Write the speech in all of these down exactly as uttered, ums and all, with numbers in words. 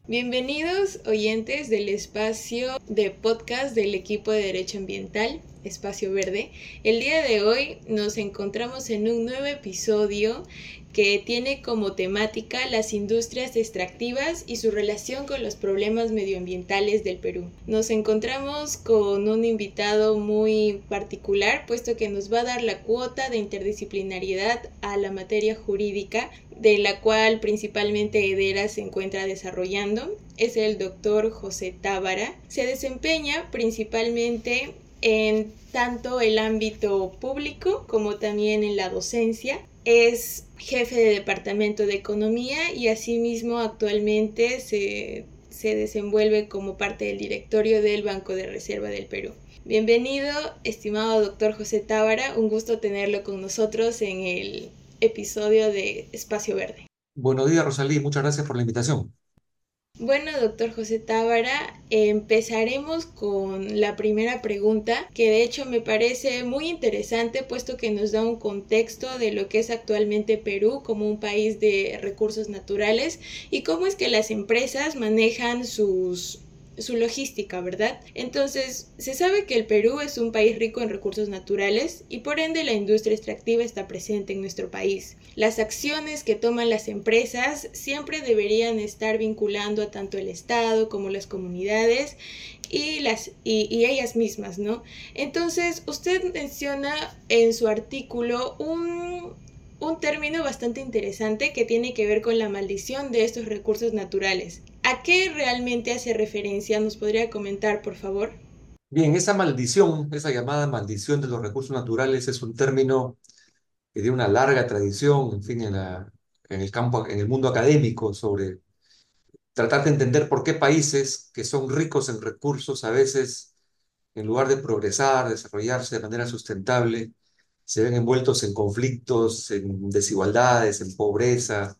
Bienvenidos oyentes del espacio de podcast del equipo de Derecho Ambiental, Espacio Verde. El día de hoy nos encontramos en un nuevo episodio que tiene como temática las industrias extractivas y su relación con los problemas medioambientales del Perú. Nos encontramos con un invitado muy particular, puesto que nos va a dar la cuota de interdisciplinariedad a la materia jurídica, de la cual principalmente Edera se encuentra desarrollando. Es el doctor José Tábara. Se desempeña principalmente en tanto el ámbito público como también en la docencia. Es jefe de departamento de economía y asimismo actualmente se, se desenvuelve como parte del directorio del Banco de Reserva del Perú. Bienvenido, estimado doctor José Tábara, un gusto tenerlo con nosotros en el episodio de Espacio Verde. Buenos días, Rosalí. Muchas gracias por la invitación. Bueno, doctor José Tábara, empezaremos con la primera pregunta, que de hecho me parece muy interesante, puesto que nos da un contexto de lo que es actualmente Perú como un país de recursos naturales y cómo es que las empresas manejan sus su logística, ¿verdad? Entonces, se sabe que el Perú es un país rico en recursos naturales y por ende la industria extractiva está presente en nuestro país. Las acciones que toman las empresas siempre deberían estar vinculando a tanto el Estado como las comunidades y, las, y, y ellas mismas, ¿no? Entonces, usted menciona en su artículo un, un término bastante interesante que tiene que ver con la maldición de estos recursos naturales. ¿A qué realmente hace referencia? ¿Nos podría comentar, por favor? Bien, esa maldición, esa llamada maldición de los recursos naturales es un término que tiene una larga tradición, en fin, en la, en el campo, en el mundo académico, sobre tratar de entender por qué países que son ricos en recursos a veces, en lugar de progresar, desarrollarse de manera sustentable, se ven envueltos en conflictos, en desigualdades, en pobreza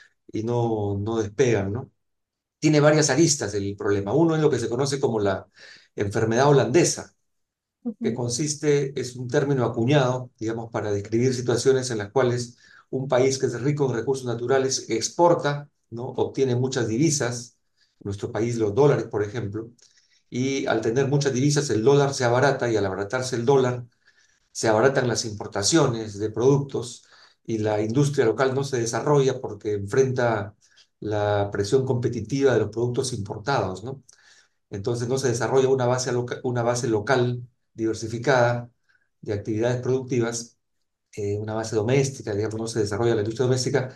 y no, no despegan, ¿no? Tiene varias aristas el problema. Uno es lo que se conoce como la enfermedad holandesa, que Uh-huh. consiste, es un término acuñado, digamos, para describir situaciones en las cuales un país que es rico en recursos naturales exporta, ¿no? Obtiene muchas divisas, en nuestro país los dólares, por ejemplo, y al tener muchas divisas el dólar se abarata y al abaratarse el dólar se abaratan las importaciones de productos y la industria local no se desarrolla porque enfrenta la presión competitiva de los productos importados, ¿no? Entonces no se desarrolla una base, loca- una base local diversificada de actividades productivas, eh, una base doméstica, digamos, no se desarrolla la industria doméstica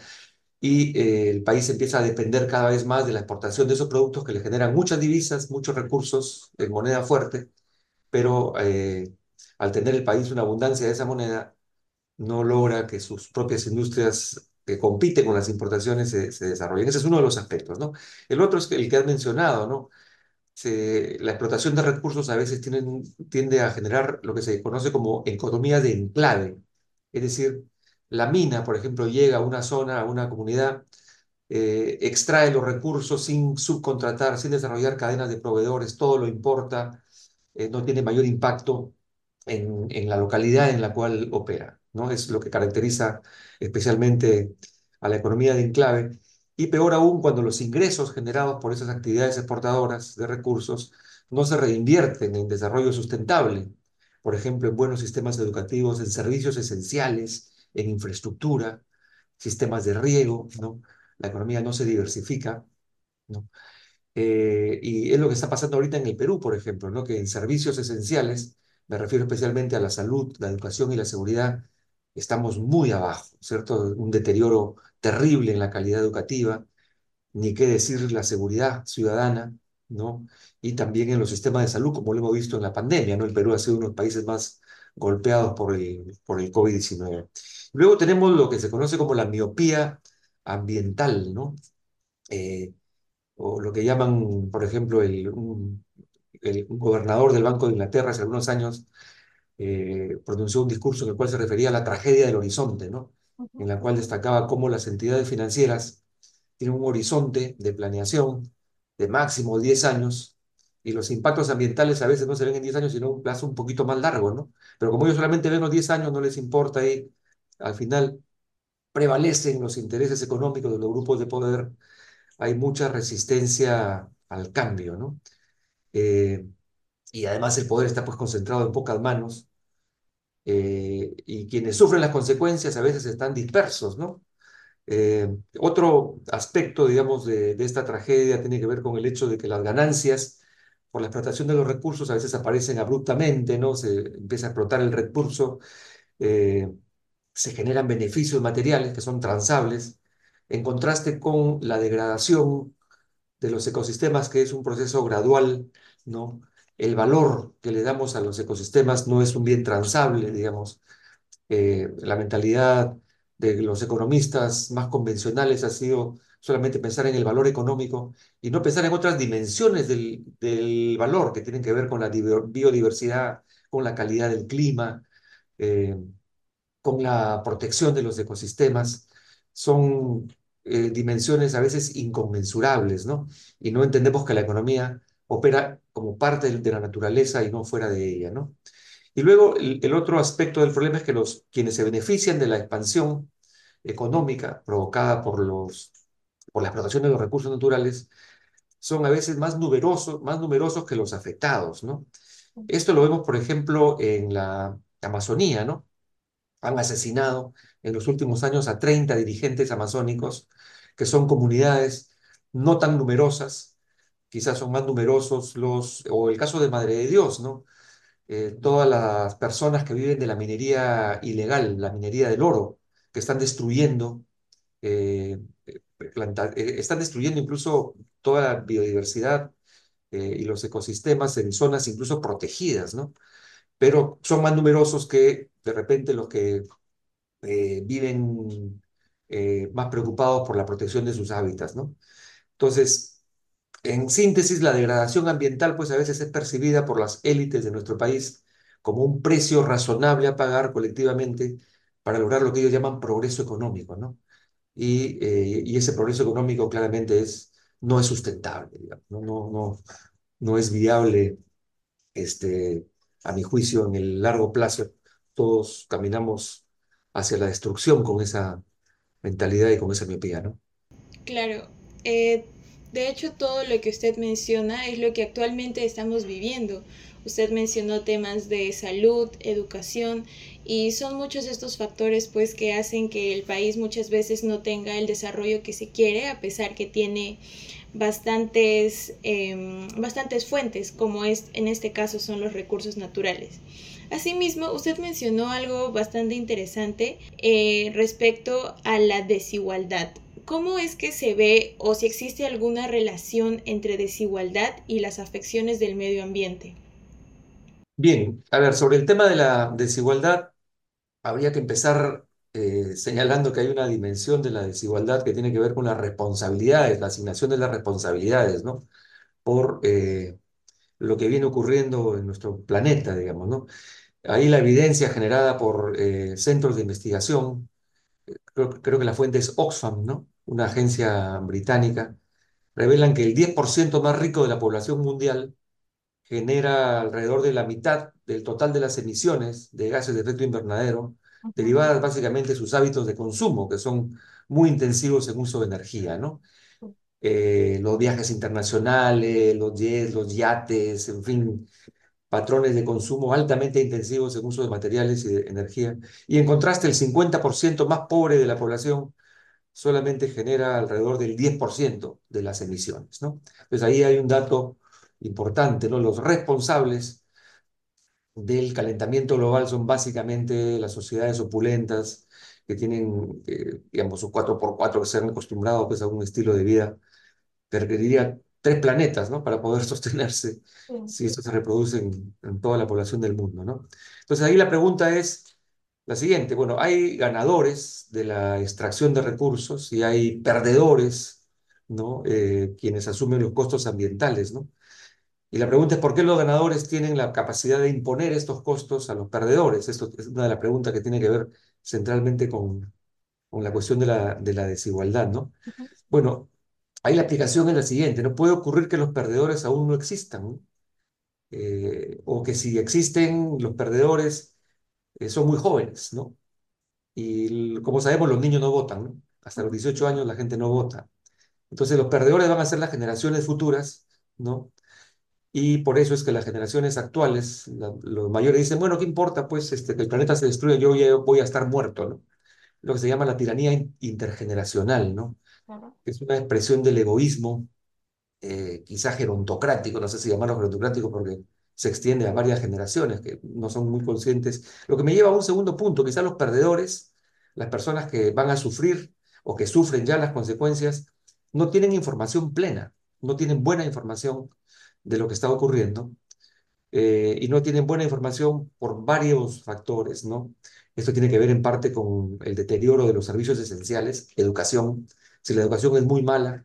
y eh, el país empieza a depender cada vez más de la exportación de esos productos que le generan muchas divisas, muchos recursos en moneda fuerte, pero eh, al tener el país una abundancia de esa moneda, no logra que sus propias industrias que compiten con las importaciones se, se desarrollen. Ese es uno de los aspectos, ¿no? El otro es que el que has mencionado, ¿no? Se- la explotación de recursos a veces tienen- tiende a generar lo que se conoce como economía de enclave. Es decir, la mina, por ejemplo, llega a una zona, a una comunidad, eh, extrae los recursos sin subcontratar, sin desarrollar cadenas de proveedores, todo lo importa, eh, no tiene mayor impacto en, en la localidad en la cual opera, ¿no? Es lo que caracteriza especialmente a la economía de enclave. Y peor aún cuando los ingresos generados por esas actividades exportadoras de recursos no se reinvierten en desarrollo sustentable, por ejemplo, en buenos sistemas educativos, en servicios esenciales, en infraestructura, sistemas de riego, ¿no? La economía no se diversifica, ¿no? Eh, y es lo que está pasando ahorita en el Perú, por ejemplo, ¿no? Que en servicios esenciales, me refiero especialmente a la salud, la educación y la seguridad, estamos muy abajo, ¿cierto? Un deterioro terrible en la calidad educativa, ni qué decir la seguridad ciudadana, ¿no? Y también en los sistemas de salud, como lo hemos visto en la pandemia, ¿no? El Perú ha sido uno de los países más golpeados por el, por el COVID diecinueve. Luego tenemos lo que se conoce como la miopía ambiental, ¿no? Eh, o lo que llaman, por ejemplo, el, un, el- un gobernador del Banco de Inglaterra hace algunos años eh, pronunció un discurso en el cual se refería a la tragedia del horizonte, ¿no? En la cual destacaba cómo las entidades financieras tienen un horizonte de planeación de máximo diez años y los impactos ambientales a veces no se ven en diez años, sino en un plazo un poquito más largo, ¿no? Pero como ellos solamente ven los diez años, no les importa y al final prevalecen los intereses económicos de los grupos de poder hay mucha resistencia al cambio, ¿no? Eh, y además el poder está pues concentrado en pocas manos, eh, y quienes sufren las consecuencias a veces están dispersos, ¿no? Eh, otro aspecto, digamos, de, de esta tragedia tiene que ver con el hecho de que las ganancias por la explotación de los recursos a veces aparecen abruptamente, ¿no? Se empieza a explotar el recurso, eh, se generan beneficios materiales que son transables, en contraste con la degradación de los ecosistemas, que es un proceso gradual, ¿no? El valor que le damos a los ecosistemas no es un bien transable, digamos. Eh, la mentalidad de los economistas más convencionales ha sido solamente pensar en el valor económico y no pensar en otras dimensiones del, del valor que tienen que ver con la biodiversidad, con la calidad del clima, eh, con la protección de los ecosistemas. Son eh, dimensiones a veces inconmensurables, ¿no? Y no entendemos que la economía opera como parte de la naturaleza y no fuera de ella, ¿no? Y luego el, el otro aspecto del problema es que los, quienes se benefician de la expansión económica provocada por los, por la explotación de los recursos naturales son a veces más numerosos, más numerosos que los afectados, ¿no? Esto lo vemos, por ejemplo, en la Amazonía, ¿no? Han asesinado en los últimos años a treinta dirigentes amazónicos, que son comunidades no tan numerosas, quizás son más numerosos los, o el caso de Madre de Dios, ¿no? Eh, todas las personas que viven de la minería ilegal, la minería del oro, que están destruyendo, eh, eh, planta- eh, están destruyendo incluso toda la biodiversidad, eh, y los ecosistemas en zonas incluso protegidas, ¿no? Pero son más numerosos que de repente los que eh, viven eh, más preocupados por la protección de sus hábitats, ¿no? Entonces, en síntesis, la degradación ambiental pues a veces es percibida por las élites de nuestro país como un precio razonable a pagar colectivamente para lograr lo que ellos llaman progreso económico, ¿no? Y, eh, y ese progreso económico claramente es, no es sustentable, digamos, ¿no? No, no, no es viable, este, a mi juicio, en el largo plazo. Todos caminamos hacia la destrucción con esa mentalidad y con esa miopía, ¿no? Claro, eh, de hecho todo lo que usted menciona es lo que actualmente estamos viviendo. Usted mencionó temas de salud, educación y son muchos estos factores pues que hacen que el país muchas veces no tenga el desarrollo que se quiere a pesar que tiene bastantes, eh, bastantes fuentes como es en este caso son los recursos naturales. Asimismo, usted mencionó algo bastante interesante eh, respecto a la desigualdad. ¿Cómo es que se ve o si existe alguna relación entre desigualdad y las afecciones del medio ambiente? Bien, a ver, sobre el tema de la desigualdad, habría que empezar eh, señalando que hay una dimensión de la desigualdad que tiene que ver con las responsabilidades, la asignación de las responsabilidades, ¿no? Por eh, lo que viene ocurriendo en nuestro planeta, digamos, ¿no? Ahí la evidencia generada por eh, centros de investigación, creo, creo que la fuente es Oxfam, ¿no? Una agencia británica, revelan que el diez por ciento más rico de la población mundial genera alrededor de la mitad del total de las emisiones de gases de efecto invernadero, derivadas básicamente de sus hábitos de consumo, que son muy intensivos en uso de energía, ¿no? Eh, los viajes internacionales, los jets, los yates, en fin, patrones de consumo altamente intensivos en uso de materiales y de energía. Y en contraste, el cincuenta por ciento más pobre de la población solamente genera alrededor del diez por ciento de las emisiones, ¿no? Entonces ahí hay un dato importante, ¿no? Los responsables del calentamiento global son básicamente las sociedades opulentas que tienen, eh, digamos, su cuatro por cuatro, que se han acostumbrado pues, a un estilo de vida que requeriría tres planetas, ¿no? Para poder sostenerse si esto se reproduce en, en toda la población del mundo, ¿no? Entonces ahí la pregunta es la siguiente. Bueno, hay ganadores de la extracción de recursos y hay perdedores, ¿no? Eh, quienes asumen los costos ambientales, ¿no? Y la pregunta es por qué los ganadores tienen la capacidad de imponer estos costos a los perdedores. Esto es una de las preguntas que tiene que ver centralmente con, con la cuestión de la, de la desigualdad, ¿no? Bueno, ahí la explicación es la siguiente: no puede ocurrir que los perdedores aún no existan, ¿no? Eh, o que si existen los perdedores eh, son muy jóvenes, ¿no? Y l- como sabemos, los niños no votan, ¿no? Hasta los dieciocho años la gente no vota. Entonces los perdedores van a ser las generaciones futuras, ¿no? Y por eso es que las generaciones actuales, la- los mayores dicen, bueno, ¿qué importa? Pues este, que el planeta se destruya, yo ya voy a estar muerto, ¿no? Lo que se llama la tiranía in- intergeneracional, ¿no? Claro. Es una expresión del egoísmo, eh, quizá gerontocrático, no sé si llamarlo gerontocrático porque se extiende a varias generaciones que no son muy conscientes. Lo que me lleva a un segundo punto, quizá los perdedores, las personas que van a sufrir o que sufren ya las consecuencias, no tienen información plena, no tienen buena información de lo que está ocurriendo, eh, y no tienen buena información por varios factores, ¿no? Esto tiene que ver en parte con el deterioro de los servicios esenciales, educación. Si la educación es muy mala,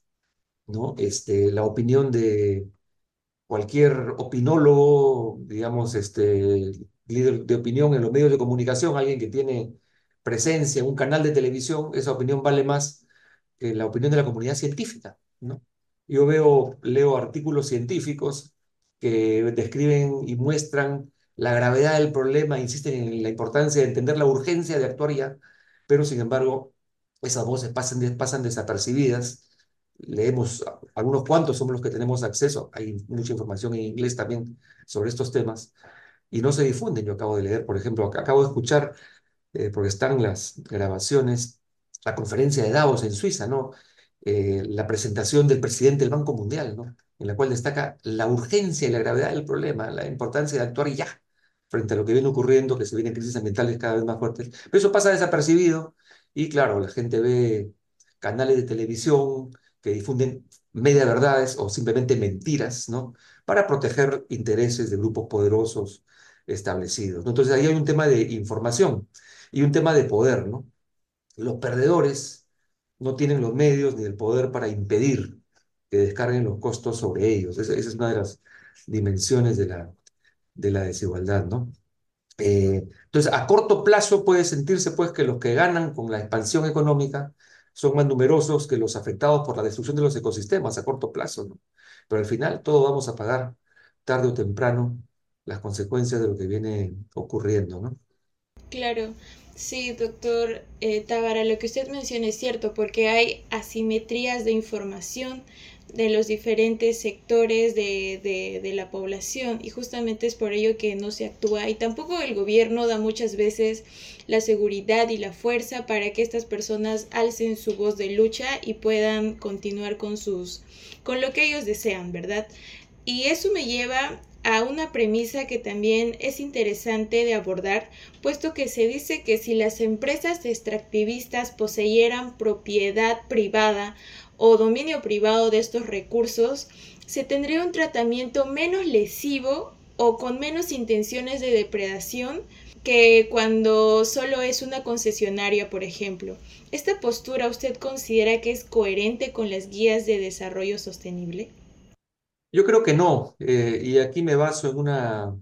¿no? Este, la opinión de cualquier opinólogo, digamos, este, líder de opinión en los medios de comunicación, alguien que tiene presencia en un canal de televisión, esa opinión vale más que la opinión de la comunidad científica, ¿no? Yo veo, leo artículos científicos que describen y muestran la gravedad del problema, insisten en la importancia de entender la urgencia de actuar ya, pero sin embargo, esas voces pasan, des- pasan desapercibidas. Leemos, algunos cuantos somos los que tenemos acceso, hay mucha información en inglés también sobre estos temas, y no se difunden. Yo acabo de leer, por ejemplo, ac- acabo de escuchar, eh, porque están las grabaciones, la conferencia de Davos en Suiza, ¿no? Eh, la presentación del presidente del Banco Mundial, ¿no? En la cual destaca la urgencia y la gravedad del problema, la importancia de actuar ya frente a lo que viene ocurriendo, que se vienen crisis ambientales cada vez más fuertes. Pero eso pasa desapercibido y claro, la gente ve canales de televisión que difunden media verdades o simplemente mentiras, ¿no? Para proteger intereses de grupos poderosos establecidos, ¿no? Entonces ahí hay un tema de información y un tema de poder, ¿no? Los perdedores no tienen los medios ni el poder para impedir que descarguen los costos sobre ellos. Esa, esa es una de las dimensiones de la, de la desigualdad, ¿no? Eh, entonces, a corto plazo puede sentirse pues que los que ganan con la expansión económica son más numerosos que los afectados por la destrucción de los ecosistemas a corto plazo, ¿no? Pero al final todos vamos a pagar tarde o temprano las consecuencias de lo que viene ocurriendo, ¿no? Claro, sí, doctor eh, Tábara, lo que usted menciona es cierto, porque hay asimetrías de información de los diferentes sectores de, de, de la población y justamente es por ello que no se actúa y tampoco el gobierno da muchas veces la seguridad y la fuerza para que estas personas alcen su voz de lucha y puedan continuar con sus con lo que ellos desean, ¿verdad? Y eso me lleva a una premisa que también es interesante de abordar, puesto que se dice que si las empresas extractivistas poseyeran propiedad privada o dominio privado de estos recursos, se tendría un tratamiento menos lesivo o con menos intenciones de depredación que cuando solo es una concesionaria, por ejemplo. ¿Esta postura usted considera que es coherente con las guías de desarrollo sostenible? Yo creo que no, eh, y aquí me baso en una,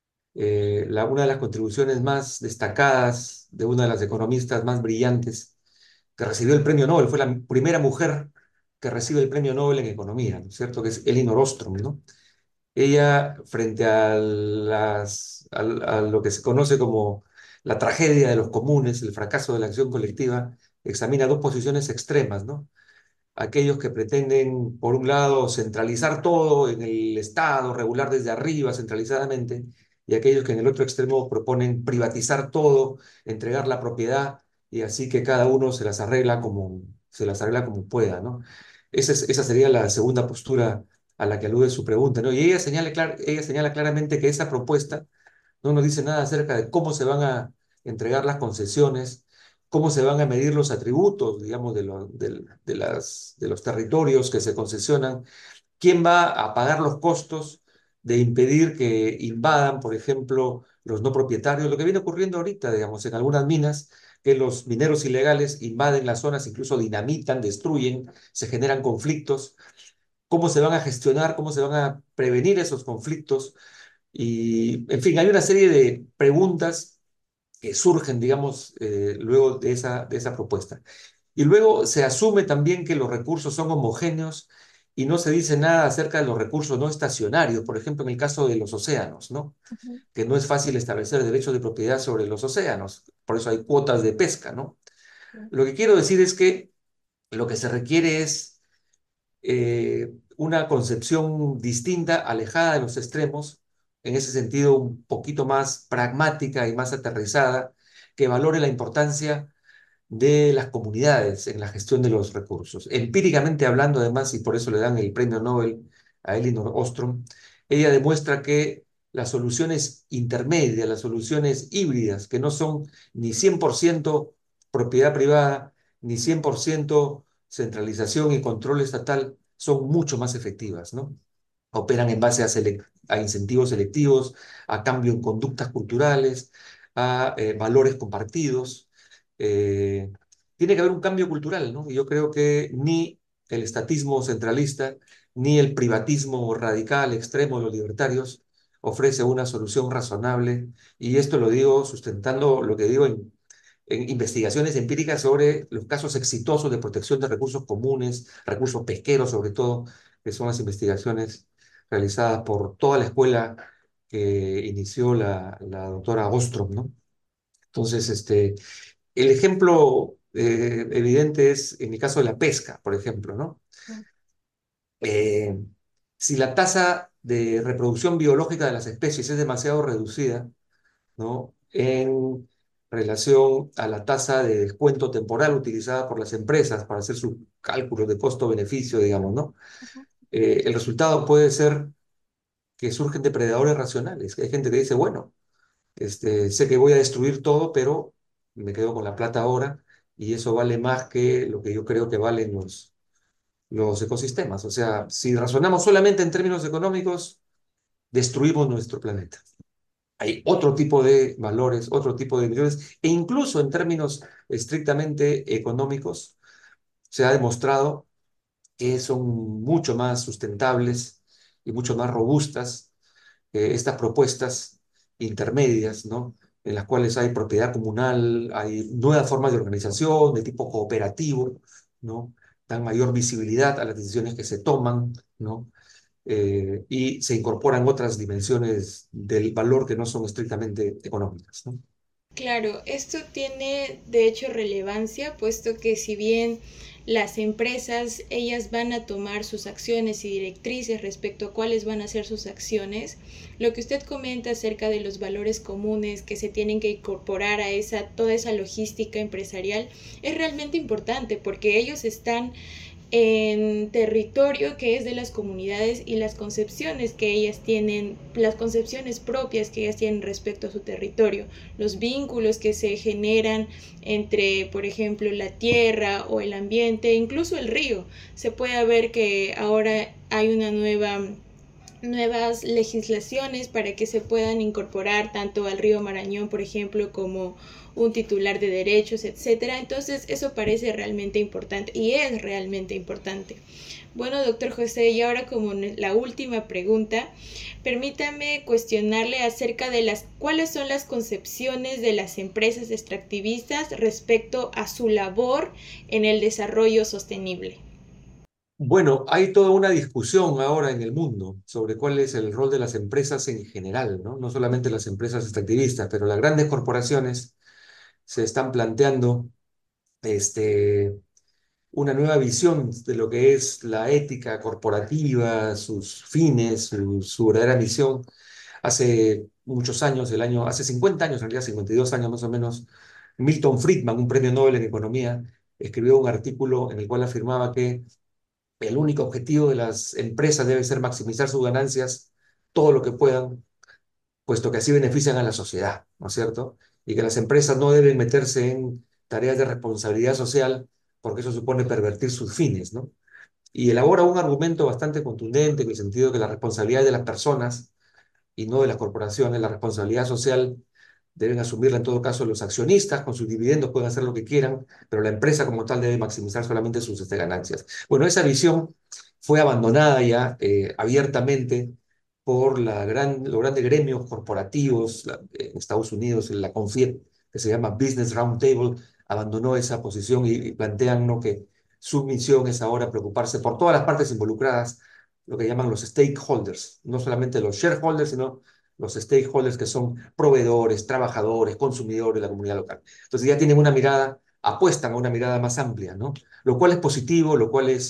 eh, la- una de las contribuciones más destacadas de una de las economistas más brillantes que recibió el premio Nobel, fue la primera mujer que recibe el premio Nobel en economía, ¿no es cierto? Que es Elinor Ostrom, ¿no? Ella, frente a, las, a, a lo que se conoce como la tragedia de los comunes, el fracaso de la acción colectiva, examina dos posiciones extremas, ¿no? Aquellos que pretenden, por un lado, centralizar todo en el Estado, regular desde arriba, centralizadamente, y aquellos que en el otro extremo proponen privatizar todo, entregar la propiedad, y así que cada uno se las arregla como, se las arregla como pueda, ¿no? Esa, es- esa sería la segunda postura a la que alude su pregunta, ¿no? Y ella señala, clar- ella señala claramente que esa propuesta no nos dice nada acerca de cómo se van a entregar las concesiones, cómo se van a medir los atributos, digamos, de, lo- del- de las, de los territorios que se concesionan, quién va a pagar los costos de impedir que invadan, por ejemplo, los no propietarios, lo que viene ocurriendo ahorita, digamos, en algunas minas, que los mineros ilegales invaden las zonas, incluso dinamitan, destruyen, se generan conflictos, cómo se van a gestionar, cómo se van a prevenir esos conflictos. Y, en fin, hay una serie de preguntas que surgen, digamos, eh, luego de esa, de esa propuesta. Y luego se asume también que los recursos son homogéneos y no se dice nada acerca de los recursos no estacionarios, por ejemplo, en el caso de los océanos, ¿no? Ujú. Que no es fácil establecer derechos de propiedad sobre los océanos, por eso hay cuotas de pesca, ¿no? Lo que quiero decir es que lo que se requiere es eh, una concepción distinta, alejada de los extremos, en ese sentido un poquito más pragmática y más aterrizada, que valore la importancia de las comunidades en la gestión de los recursos. Empíricamente hablando, además, y por eso le dan el premio Nobel a Elinor Ostrom, ella demuestra que las soluciones intermedias, las soluciones híbridas, que no son ni cien por ciento propiedad privada, ni cien por ciento centralización y control estatal, son mucho más efectivas, ¿no? Operan en base a, selec- a incentivos selectivos, a cambio en conductas culturales, a eh, valores compartidos. Eh, Tiene que haber un cambio cultural, ¿no? Y yo creo que ni el estatismo centralista, ni el privatismo radical, extremo de los libertarios, ofrece una solución razonable. Y esto lo digo sustentando lo que digo en, en investigaciones empíricas sobre los casos exitosos de protección de recursos comunes, recursos pesqueros sobre todo, que son las investigaciones realizadas por toda la escuela que inició la, la doctora Ostrom, ¿no? Entonces, este, el ejemplo eh, evidente es en el caso de la pesca, por ejemplo, ¿no? Eh, si la tasa de reproducción biológica de las especies es demasiado reducida, ¿no? En relación a la tasa de descuento temporal utilizada por las empresas para hacer sus cálculos de costo-beneficio, digamos, ¿no? Eh, el resultado puede ser que surgen depredadores racionales. Hay gente que dice, bueno, este, sé que voy a destruir todo, pero me quedo con la plata ahora y eso vale más que lo que yo creo que valen los, los ecosistemas. O sea, si razonamos solamente en términos económicos, destruimos nuestro planeta. Hay otro tipo de valores, otro tipo de millones, e incluso en términos estrictamente económicos, se ha demostrado que son mucho más sustentables y mucho más robustas eh, estas propuestas intermedias, ¿no? En las cuales hay propiedad comunal, hay nuevas formas de organización de tipo cooperativo, ¿no? Dan mayor visibilidad a las decisiones que se toman, ¿no? Eh, y se incorporan otras dimensiones del valor que no son estrictamente económicas, ¿no? Claro, esto tiene de hecho relevancia, puesto que si bien las empresas, ellas van a tomar sus acciones y directrices respecto a cuáles van a ser sus acciones, lo que usted comenta acerca de los valores comunes que se tienen que incorporar a esa, toda esa logística empresarial es realmente importante, porque ellos están en territorio que es de las comunidades y las concepciones que ellas tienen, las concepciones propias que ellas tienen respecto a su territorio, los vínculos que se generan entre, por ejemplo, la tierra o el ambiente, incluso el río. Se puede ver que ahora hay una nueva nuevas legislaciones para que se puedan incorporar tanto al río Marañón, por ejemplo, como un titular de derechos, etcétera. Entonces, eso parece realmente importante y es realmente importante. Bueno, doctor José, y ahora como la última pregunta, permítame cuestionarle acerca de las cuáles son las concepciones de las empresas extractivistas respecto a su labor en el desarrollo sostenible. Bueno, hay toda una discusión ahora en el mundo sobre cuál es el rol de las empresas en general, ¿no? No solamente las empresas extractivistas, pero las grandes corporaciones se están planteando este, una nueva visión de lo que es la ética corporativa, sus fines, su, su verdadera misión. Hace muchos años, el año, hace cincuenta años, en realidad cincuenta y dos años más o menos, Milton Friedman, un premio Nobel en economía, escribió un artículo en el cual afirmaba que el único objetivo de las empresas debe ser maximizar sus ganancias todo lo que puedan, puesto que así benefician a la sociedad, ¿no es cierto? Y que las empresas no deben meterse en tareas de responsabilidad social porque eso supone pervertir sus fines, ¿no? Y elabora un argumento bastante contundente en el sentido de que la responsabilidad de las personas y no de las corporaciones, la responsabilidad social deben asumirla en todo caso los accionistas, con sus dividendos pueden hacer lo que quieran, pero la empresa como tal debe maximizar solamente sus este, ganancias. Bueno, esa visión fue abandonada ya eh, abiertamente por la gran, los grandes gremios corporativos la, en Estados Unidos, la CONFIEP, que se llama Business Roundtable, abandonó esa posición y, y plantean ¿no? que su misión es ahora preocuparse por todas las partes involucradas, lo que llaman los stakeholders, no solamente los shareholders, sino los stakeholders que son proveedores, trabajadores, consumidores de la comunidad local. Entonces ya tienen una mirada, apuestan a una mirada más amplia, ¿no? Lo cual es positivo, lo cual es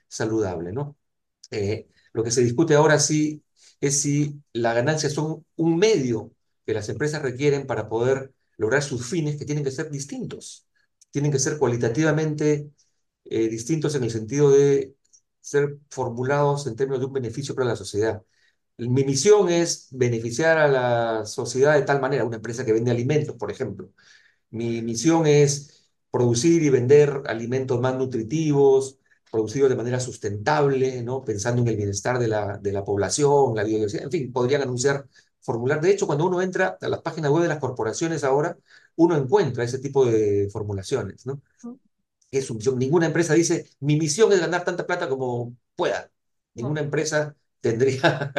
saludable, ¿no? Eh, lo que se discute ahora sí es si las ganancias son un medio que las empresas requieren para poder lograr sus fines, que tienen que ser distintos, tienen que ser cualitativamente eh, distintos en el sentido de ser formulados en términos de un beneficio para la sociedad. Mi misión es beneficiar a la sociedad de tal manera, una empresa que vende alimentos, por ejemplo. Mi misión es producir y vender alimentos más nutritivos, producidos de manera sustentable, ¿no? Pensando en el bienestar de la, de la población, la biodiversidad, en fin, podrían anunciar, formular. De hecho, cuando uno entra a las páginas web de las corporaciones ahora, uno encuentra ese tipo de formulaciones, ¿no? Es su misión. Ninguna empresa dice, mi misión es ganar tanta plata como pueda. Ninguna empresa tendría,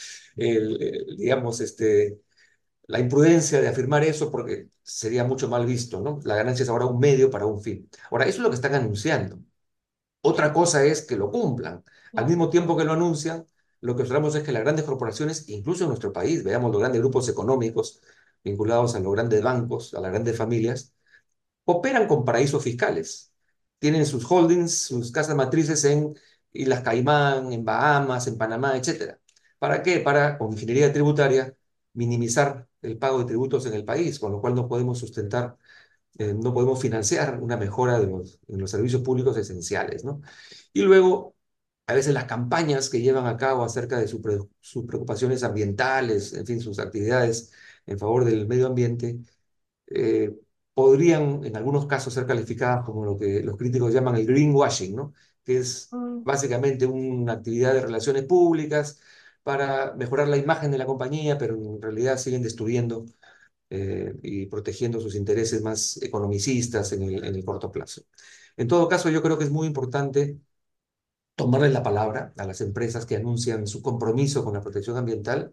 el, el, digamos, este, la imprudencia de afirmar eso porque sería mucho mal visto, ¿no? La ganancia es ahora un medio para un fin. Ahora, eso es lo que están anunciando. Otra cosa es que lo cumplan. Al mismo tiempo que lo anuncian, lo que observamos es que las grandes corporaciones, incluso en nuestro país, veamos los grandes grupos económicos vinculados a los grandes bancos, a las grandes familias, operan con paraísos fiscales. Tienen sus holdings, sus casas matrices en Islas Caimán, en Bahamas, en Panamá, etcétera. ¿Para qué? Para, con ingeniería tributaria, minimizar el pago de tributos en el país, con lo cual no podemos sustentar, eh, no podemos financiar una mejora de los, en los servicios públicos esenciales, ¿no? Y luego, a veces las campañas que llevan a cabo acerca de su pre, sus preocupaciones ambientales, en fin, sus actividades en favor del medio ambiente, eh, podrían en algunos casos ser calificadas como lo que los críticos llaman el greenwashing, ¿no? Que es básicamente una actividad de relaciones públicas para mejorar la imagen de la compañía, pero en realidad siguen destruyendo eh, y protegiendo sus intereses más economicistas en el, en el corto plazo. En todo caso, yo creo que es muy importante tomarle la palabra a las empresas que anuncian su compromiso con la protección ambiental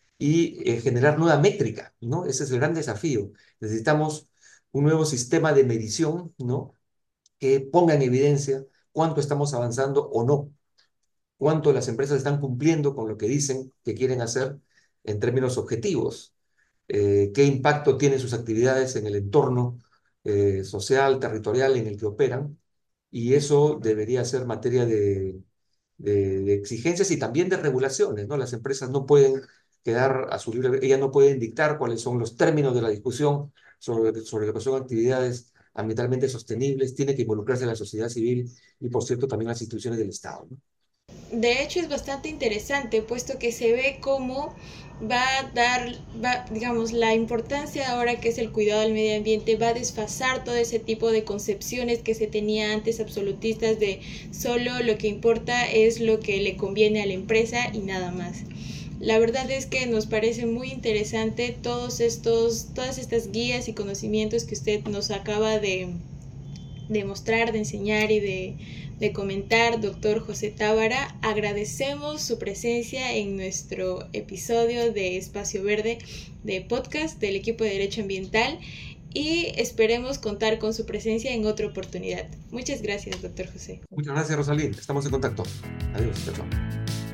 y eh, generar nueva métrica, ¿no? Ese es el gran desafío. Necesitamos un nuevo sistema de medición, ¿no? Que ponga en evidencia cuánto estamos avanzando o no, cuánto las empresas están cumpliendo con lo que dicen que quieren hacer en términos objetivos, eh, qué impacto tienen sus actividades en el entorno eh, social, territorial en el que operan, y eso debería ser materia de de, de exigencias y también de regulaciones, ¿no? Las empresas no pueden quedar a su libre, ellas no pueden dictar cuáles son los términos de la discusión sobre, sobre lo que son actividades ambientalmente sostenibles, tiene que involucrarse la sociedad civil y, por cierto, también las instituciones del Estado, ¿no? De hecho, es bastante interesante, puesto que se ve cómo va a dar, va, digamos, la importancia ahora que es el cuidado del medio ambiente, va a desfasar todo ese tipo de concepciones que se tenía antes absolutistas de solo lo que importa es lo que le conviene a la empresa y nada más. La verdad es que nos parece muy interesante todos estos, todas estas guías y conocimientos que usted nos acaba de, de mostrar, de enseñar y de, de comentar, doctor José Tábara. Agradecemos su presencia en nuestro episodio de Espacio Verde de podcast del equipo de Derecho Ambiental y esperemos contar con su presencia en otra oportunidad. Muchas gracias, doctor José. Muchas gracias, Rosalín. Estamos en contacto. Adiós. Chao.